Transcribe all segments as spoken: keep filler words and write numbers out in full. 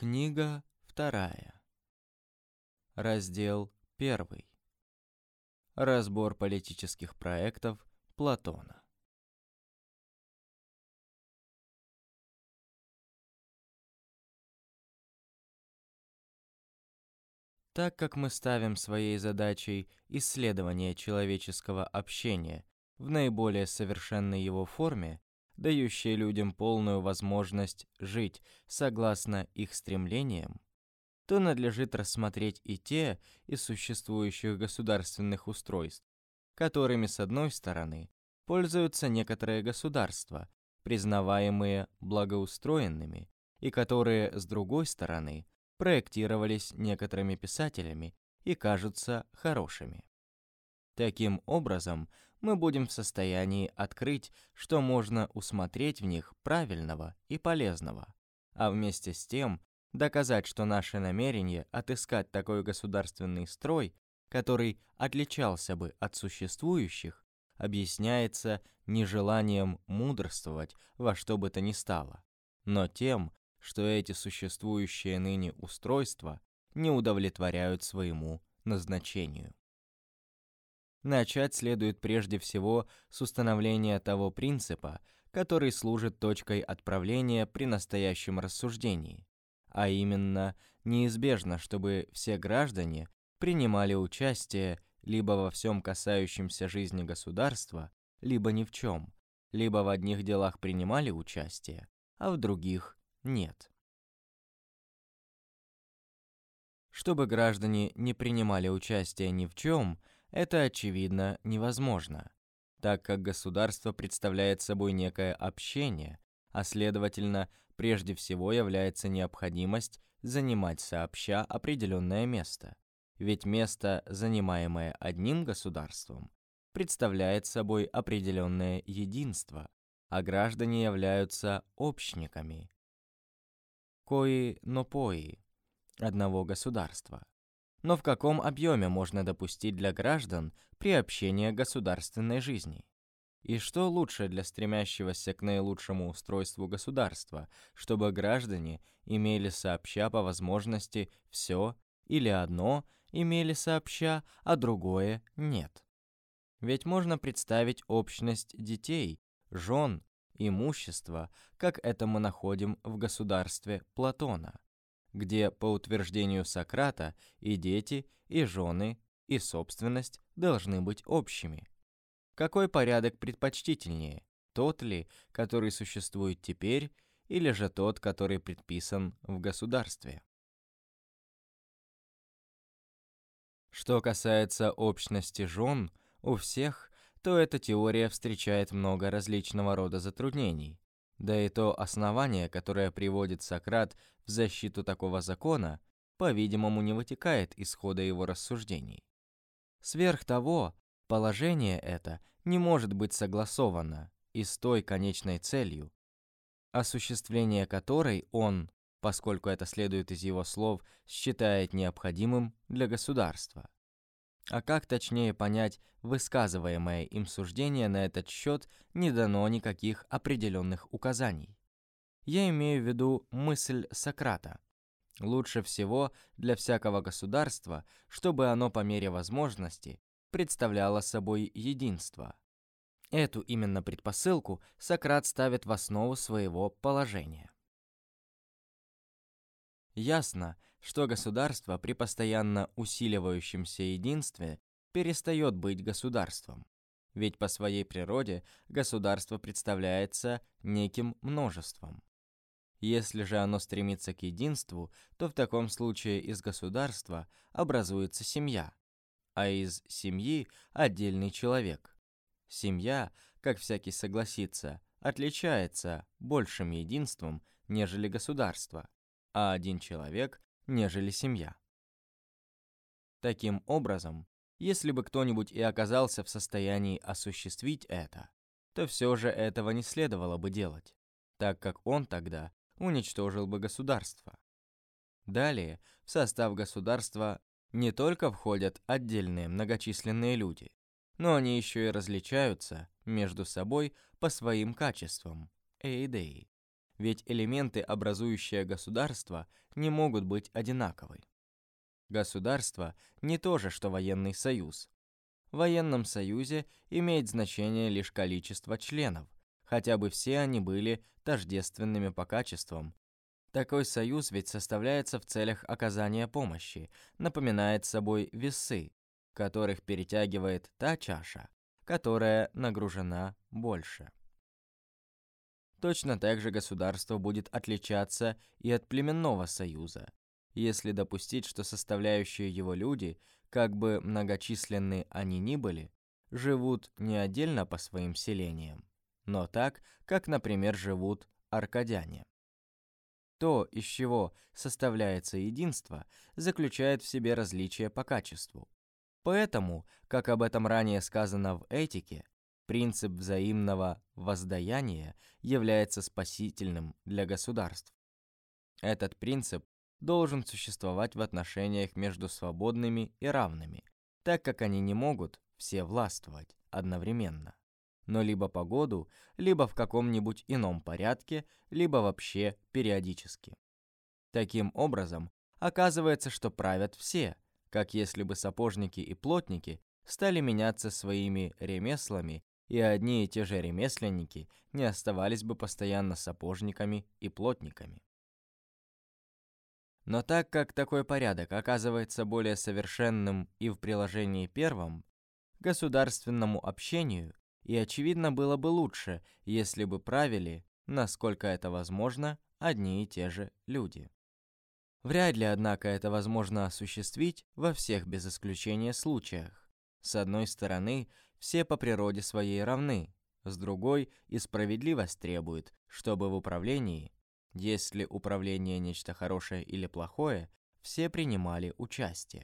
Книга вторая. Раздел первый. Разбор политических проектов Платона. Так как мы ставим своей задачей исследование человеческого общения в наиболее совершенной его форме, дающей людям полную возможность жить согласно их стремлениям, то надлежит рассмотреть и те из существующих государственных устройств, которыми, с одной стороны, пользуются некоторые государства, признаваемые благоустроенными, и которые, с другой стороны, проектировались некоторыми писателями и кажутся хорошими. Таким образом, мы будем в состоянии открыть, что можно усмотреть в них правильного и полезного, а вместе с тем доказать, что наше намерение отыскать такой государственный строй, который отличался бы от существующих, объясняется не желанием мудрствовать во что бы то ни стало, но тем, что эти существующие ныне устройства не удовлетворяют своему назначению. Начать следует прежде всего с установления того принципа, который служит точкой отправления при настоящем рассуждении, а именно, неизбежно, чтобы все граждане принимали участие либо во всем касающемся жизни государства, либо ни в чем, либо в одних делах принимали участие, а в других нет. Чтобы граждане не принимали участие ни в чем, это, очевидно, невозможно, так как государство представляет собой некое общение, а следовательно, прежде всего является необходимость занимать сообща определенное место, ведь место, занимаемое одним государством, представляет собой определенное единство, а граждане являются общниками, кои нопои, одного государства. Но в каком объеме можно допустить для граждан приобщение к государственной жизни? И что лучше для стремящегося к наилучшему устройству государства, чтобы граждане имели сообща по возможности все или одно имели сообща, а другое нет? Ведь можно представить общность детей, жен, имущества, как это мы находим в государстве Платона, где, по утверждению Сократа, и дети, и жены, и собственность должны быть общими. Какой порядок предпочтительнее, тот ли, который существует теперь, или же тот, который предписан в государстве? Что касается общности жен у всех, то эта теория встречает много различного рода затруднений. Да и то основание, которое приводит Сократ в защиту такого закона, по-видимому, не вытекает из хода его рассуждений. Сверх того, положение это не может быть согласовано и с той конечной целью, осуществление которой он, поскольку это следует из его слов, считает необходимым для государства. А как точнее понять высказываемое им суждение на этот счет, не дано никаких определенных указаний. Я имею в виду мысль Сократа. Лучше всего для всякого государства, чтобы оно по мере возможности представляло собой единство. Эту именно предпосылку Сократ ставит в основу своего положения. Ясно, что государство при постоянно усиливающемся единстве перестает быть государством, ведь по своей природе государство представляется неким множеством. Если же оно стремится к единству, то в таком случае из государства образуется семья, а из семьи отдельный человек. Семья, как всякий согласится, отличается большим единством, нежели государство, а один человек, нежели семья. Таким образом, если бы кто-нибудь и оказался в состоянии осуществить это, то все же этого не следовало бы делать, так как он тогда уничтожил бы государство. Далее, в состав государства не только входят отдельные многочисленные люди, но они еще и различаются между собой по своим качествам, эидеи. ведь элементы, образующие государство, не могут быть одинаковы. Государство не то же, что военный союз. В военном союзе имеет значение лишь количество членов, хотя бы все они были тождественными по качествам. Такой союз ведь составляется в целях оказания помощи, напоминает собой весы, которых перетягивает та чаша, которая нагружена больше. Точно так же государство будет отличаться и от племенного союза, если допустить, что составляющие его люди, как бы многочисленны они ни были, живут не отдельно по своим селениям, но так, как, например, живут аркадяне. То, из чего составляется единство, заключает в себе различия по качеству. Поэтому, как об этом ранее сказано в этике, принцип взаимного воздаяния является спасительным для государств. Этот принцип должен существовать в отношениях между свободными и равными, так как они не могут все властвовать одновременно, но либо по году, либо в каком-нибудь ином порядке, либо вообще периодически. Таким образом, оказывается, что правят все, как если бы сапожники и плотники стали меняться своими ремеслами, и одни и те же ремесленники не оставались бы постоянно сапожниками и плотниками. Но так как такой порядок оказывается более совершенным и в приложении первом, государственному общению и очевидно было бы лучше, если бы правили, насколько это возможно, одни и те же люди. Вряд ли, однако, это возможно осуществить во всех без исключения случаях. С одной стороны, все по природе своей равны, с другой и справедливость требует, чтобы в управлении, если управление нечто хорошее или плохое, все принимали участие.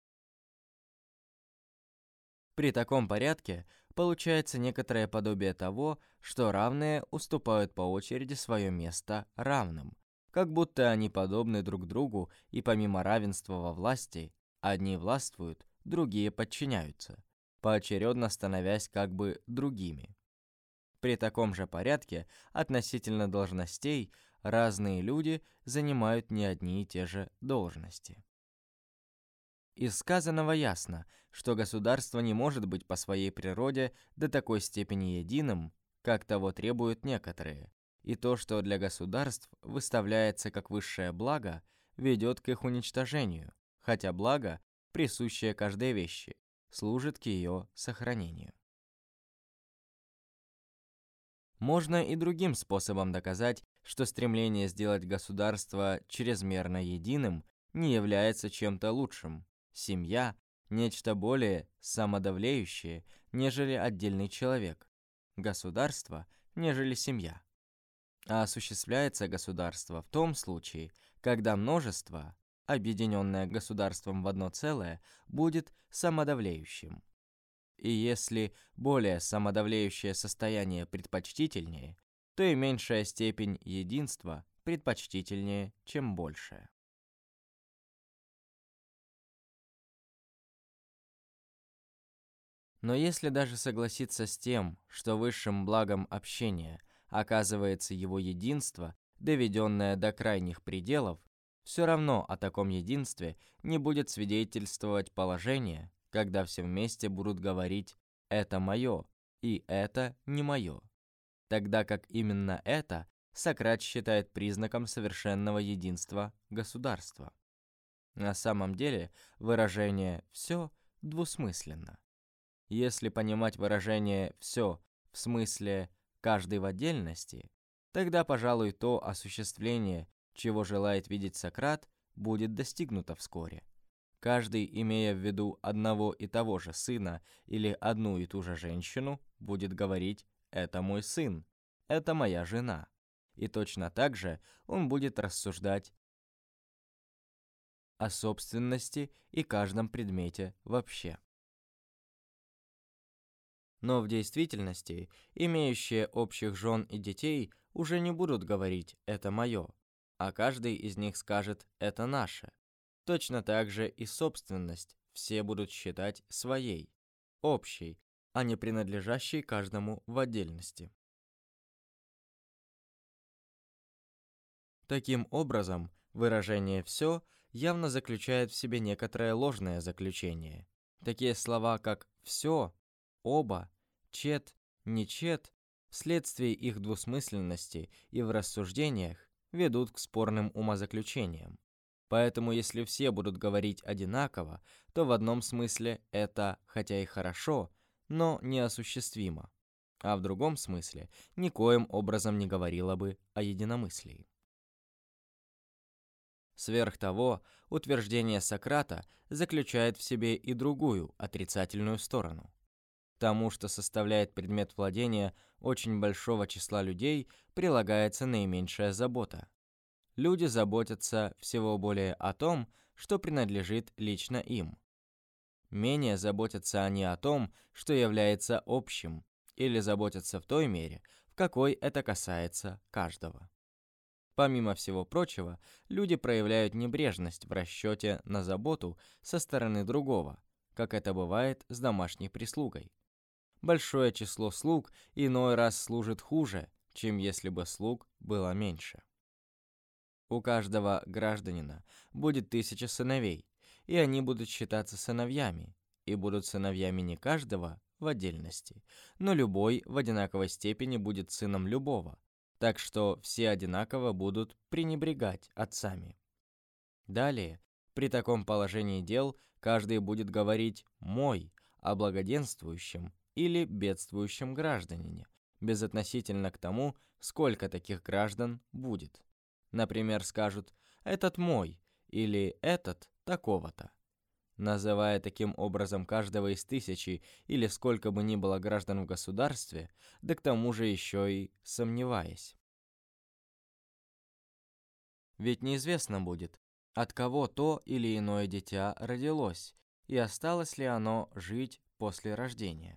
При таком порядке получается некоторое подобие того, что равные уступают по очереди свое место равным, как будто они подобны друг другу, и помимо равенства во власти, одни властвуют, другие подчиняются, поочередно становясь как бы другими. При таком же порядке относительно должностей разные люди занимают не одни и те же должности. Из сказанного ясно, что государство не может быть по своей природе до такой степени единым, как того требуют некоторые, и то, что для государств выставляется как высшее благо, ведет к их уничтожению, хотя благо, присущее каждой вещи, служит к ее сохранению. Можно и другим способом доказать, что стремление сделать государство чрезмерно единым не является чем-то лучшим. Семья – нечто более самодовлеющее, нежели отдельный человек. Государство – нежели семья. А осуществляется государство в том случае, когда множество, объединенное государством в одно целое, будет самодовлеющим. И если более самодовлеющее состояние предпочтительнее, то и меньшая степень единства предпочтительнее, чем большая. Но если даже согласиться с тем, что высшим благом общения оказывается его единство, доведенное до крайних пределов, все равно о таком единстве не будет свидетельствовать положение, когда все вместе будут говорить «это мое» и «это не мое», тогда как именно это Сократ считает признаком совершенного единства государства. На самом деле выражение «все» двусмысленно. Если понимать выражение «все» в смысле «каждый в отдельности», тогда, пожалуй, то осуществление, чего желает видеть Сократ, будет достигнуто вскоре. Каждый, имея в виду одного и того же сына или одну и ту же женщину, будет говорить «это мой сын», «это моя жена». И точно так же он будет рассуждать о собственности и каждом предмете вообще. Но в действительности, имеющие общих жен и детей уже не будут говорить «это мое», а каждый из них скажет «это наше». Точно так же и собственность все будут считать своей, общей, а не принадлежащей каждому в отдельности. Таким образом, выражение «все» явно заключает в себе некоторое ложное заключение. Такие слова, как «все», «оба», «чет», «нечет», вследствие их двусмысленности и в рассуждениях ведут к спорным умозаключениям. Поэтому если все будут говорить одинаково, то в одном смысле это, хотя и хорошо, но неосуществимо, а в другом смысле никоим образом не говорило бы о единомыслии. Сверх того, утверждение Сократа заключает в себе и другую, отрицательную сторону. Тому, что составляет предмет владения очень большого числа людей, прилагается наименьшая забота. Люди заботятся всего более о том, что принадлежит лично им. Менее заботятся они о том, что является общим, или заботятся в той мере, в какой это касается каждого. Помимо всего прочего, люди проявляют небрежность в расчете на заботу со стороны другого, как это бывает с домашней прислугой. Большое число слуг иной раз служит хуже, чем если бы слуг было меньше. У каждого гражданина будет тысяча сыновей, и они будут считаться сыновьями, и будут сыновьями не каждого в отдельности, но любой в одинаковой степени будет сыном любого, так что все одинаково будут пренебрегать отцами. Далее, при таком положении дел, каждый будет говорить «мой» о благоденствующем или бедствующем гражданине, безотносительно к тому, сколько таких граждан будет. Например, скажут «этот мой» или «этот такого-то». Называя таким образом каждого из тысячи или сколько бы ни было граждан в государстве, да к тому же еще и сомневаясь. Ведь неизвестно будет, от кого то или иное дитя родилось, и осталось ли оно жить после рождения.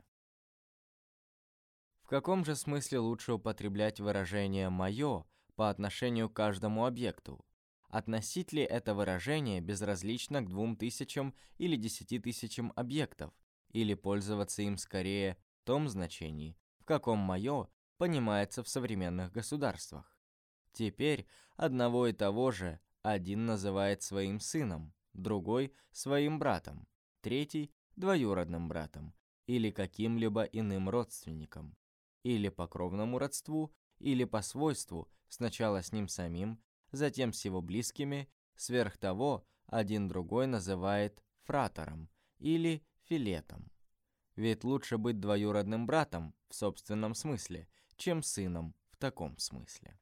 В каком же смысле лучше употреблять выражение «моё» по отношению к каждому объекту? Относить ли это выражение безразлично к двум тысячам или десяти тысячам объектов, или пользоваться им скорее в том значении, в каком «моё» понимается в современных государствах? Теперь одного и того же один называет своим сыном, другой – своим братом, третий – двоюродным братом или каким-либо иным родственником, или по кровному родству, или по свойству, сначала с ним самим, затем с его близкими, сверх того один другой называет фратором или филетом. Ведь лучше быть двоюродным братом в собственном смысле, чем сыном в таком смысле.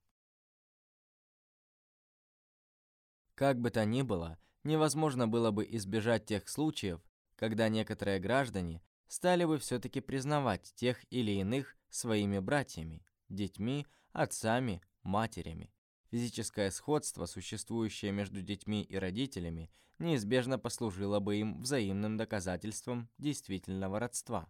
Как бы то ни было, невозможно было бы избежать тех случаев, когда некоторые граждане стали бы все-таки признавать тех или иных своими братьями, детьми, отцами, матерями. Физическое сходство, существующее между детьми и родителями, неизбежно послужило бы им взаимным доказательством действительного родства.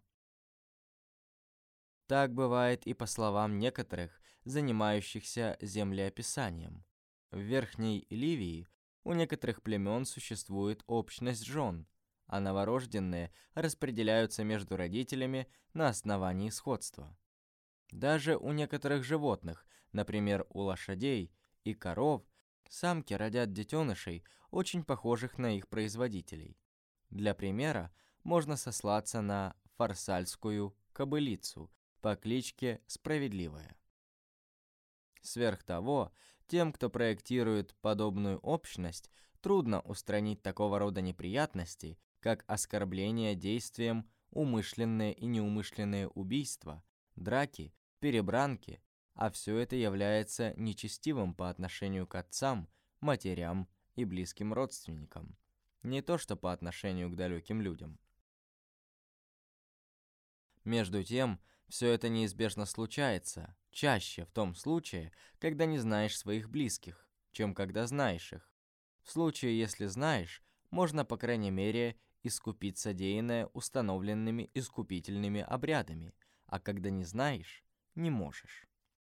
Так бывает и по словам некоторых, занимающихся землеописанием. В Верхней Ливии у некоторых племен существует общность жен, а новорожденные распределяются между родителями на основании сходства. Даже у некоторых животных, например, у лошадей и коров, самки родят детенышей, очень похожих на их производителей. Для примера можно сослаться на фарсальскую кобылицу по кличке Справедливая. Сверх того, тем, кто проектирует подобную общность, трудно устранить такого рода неприятности, как оскорбление действием, умышленные и неумышленные убийства, драки, перебранки, а все это является нечестивым по отношению к отцам, матерям и близким родственникам, не то что по отношению к далеким людям. Между тем, все это неизбежно случается, чаще в том случае, когда не знаешь своих близких, чем когда знаешь их. В случае, если знаешь, можно, по крайней мере, искупить содеянное установленными искупительными обрядами, а когда не знаешь, не можешь.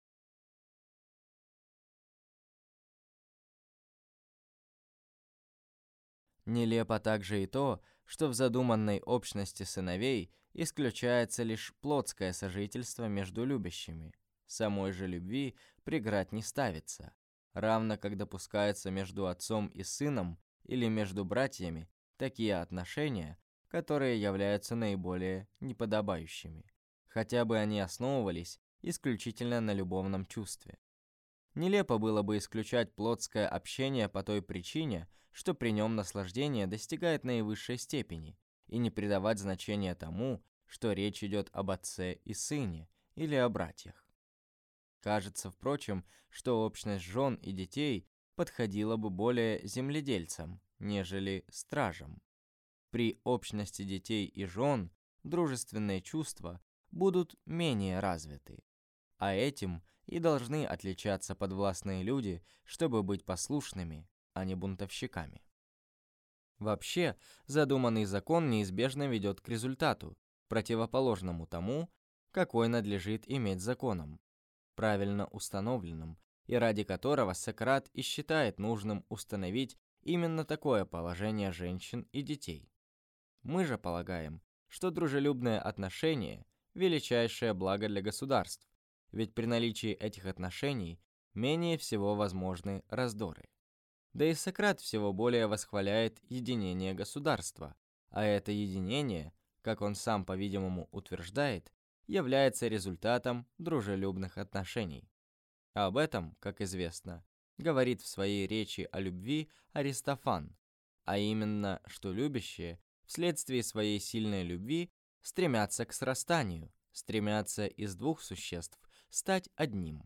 Нелепо также и то, что в задуманной общности сыновей исключается лишь плотское сожительство между любящими. Самой же любви преград не ставится. равно как допускаются между отцом и сыном или между братьями такие отношения, которые являются наиболее неподобающими, хотя бы они основывались исключительно на любовном чувстве. Нелепо было бы исключать плотское общение по той причине, что при нем наслаждение достигает наивысшей степени, и не придавать значения тому, что речь идет об отце и сыне или о братьях. Кажется, впрочем, что общность жен и детей подходила бы более земледельцам, нежели стражам. При общности детей и жен дружественные чувства будут менее развиты, а этим и должны отличаться подвластные люди, чтобы быть послушными, а не бунтовщиками. Вообще, задуманный закон неизбежно ведет к результату, противоположному тому, какой надлежит иметь законом, правильно установленным, и ради которого Сократ и считает нужным установить именно такое положение женщин и детей. Мы же полагаем, что дружелюбное отношение – величайшее благо для государств, ведь при наличии этих отношений менее всего возможны раздоры. Да и Сократ всего более восхваляет единение государства, а это единение, как он сам, по-видимому, утверждает, является результатом дружелюбных отношений. Об этом, как известно, говорит в своей речи о любви Аристофан, а именно, что любящие вследствие своей сильной любви стремятся к срастанию, стремятся из двух существ стать одним.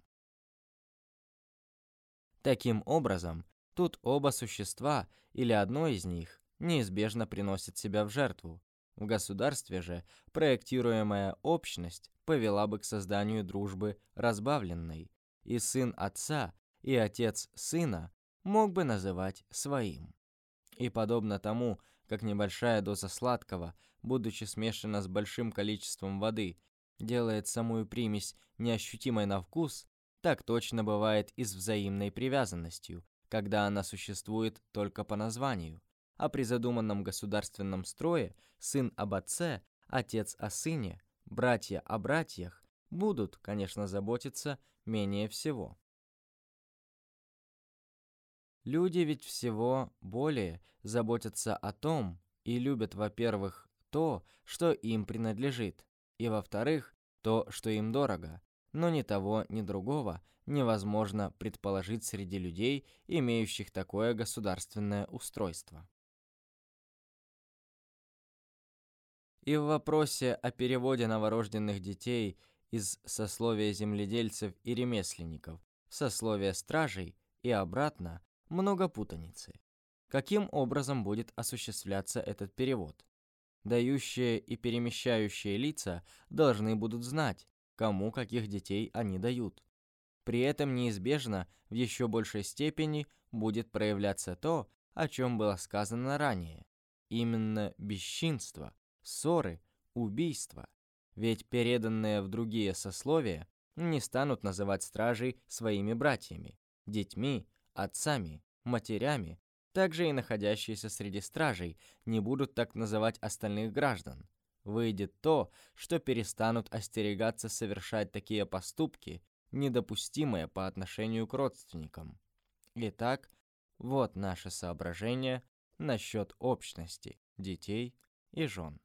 Таким образом, тут оба существа или одно из них неизбежно приносит себя в жертву. В государстве же проектируемая общность повела бы к созданию дружбы разбавленной, и сын отца и отец сына мог бы называть своим. И подобно тому, как небольшая доза сладкого, будучи смешана с большим количеством воды, делает самую примесь неощутимой на вкус, так точно бывает и с взаимной привязанностью, когда она существует только по названию, а при задуманном государственном строе сын об отце, отец о сыне, братья о братьях будут, конечно, заботиться менее всего. Люди ведь всего более заботятся о том и любят, во-первых, то, что им принадлежит, и, во-вторых, то, что им дорого, но ни того, ни другого невозможно предположить среди людей, имеющих такое государственное устройство. И в вопросе о переводе новорожденных детей из сословия земледельцев и ремесленников в сословие стражей и обратно много путаницы. Каким образом будет осуществляться этот перевод? Дающие и перемещающие лица должны будут знать, кому каких детей они дают. При этом неизбежно в еще большей степени будет проявляться то, о чем было сказано ранее, именно бесчинство, ссоры, убийства. Ведь переданные в другие сословия не станут называть стражей своими братьями, детьми, отцами, матерями. Также и находящиеся среди стражей не будут так называть остальных граждан. Выйдет то, что перестанут остерегаться совершать такие поступки, недопустимые по отношению к родственникам. Итак, вот наше соображение насчет общности детей и жен.